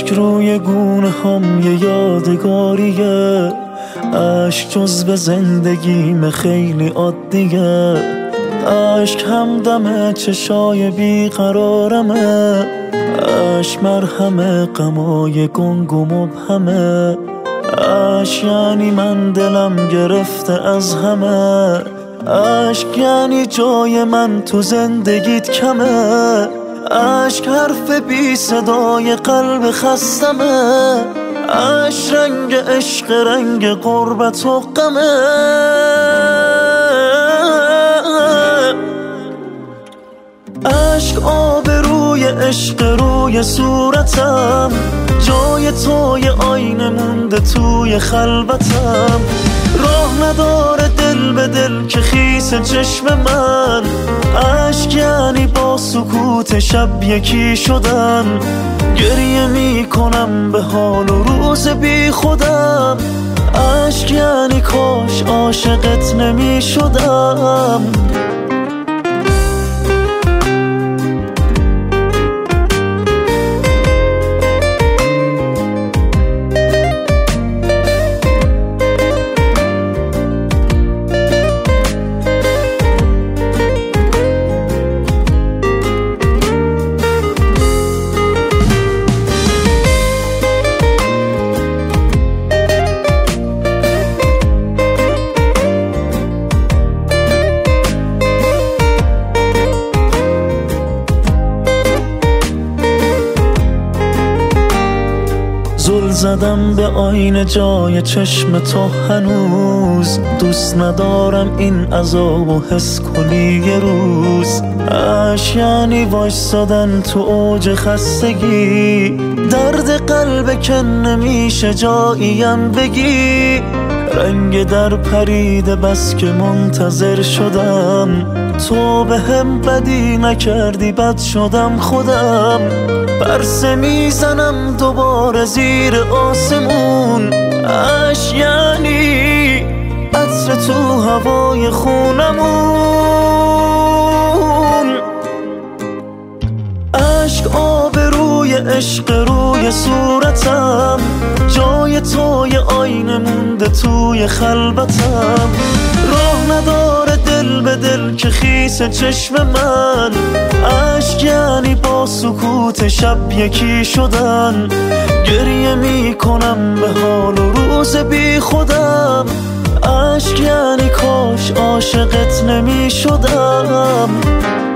اشک روی گونه هم یه یادگاریه، اشک جز به زندگیم خیلی عادیه، اشک همدم چشای بیقرارمه، اشک مرهم غمای گنگ و مبهمه، اشک یعنی من دلم گرفته از همه، اشک یعنی جای من تو زندگیت کمه، اشک حرف بی صدای قلب خستمه، اشک رنگ عشق رنگ غربت و غمه، اشک آب روی عشق روی صورتم، جای توی آینه مونده توی خلوتم، راه نداره دل به دل که خیس چشم من، اشک یعنی با سکوت شب یکی شدن، گریه میکنم به حال و روز بی خودم، اشک یعنی کاش عاشقت نمیشدم. زل زدم به آینه جای چشم تو هنوز، دوست ندارم این عذابو حس کنی یه روز، اشک یعنی وایسادن تو اوج خستگی، درد قلب که نمیشه جاییم بگی، رنگ در پریده بس که منتظر شدم، تو به هم بدی نکردی بد شدم خودم، پرسه میزنم دوباره زیر آسمون، اشک یعنی عطر تو هوای خونمون، اشک آب روی عشق روی صورتم، جای توی آینه مونده توی خلوتم، راه نداره دل به دل که خیس چشم من، اشک یعنی با سکوت شب یکی شدن، گریه میکنم به حال و روز بی خودم، اشک یعنی کاش عاشقت نمیشدم.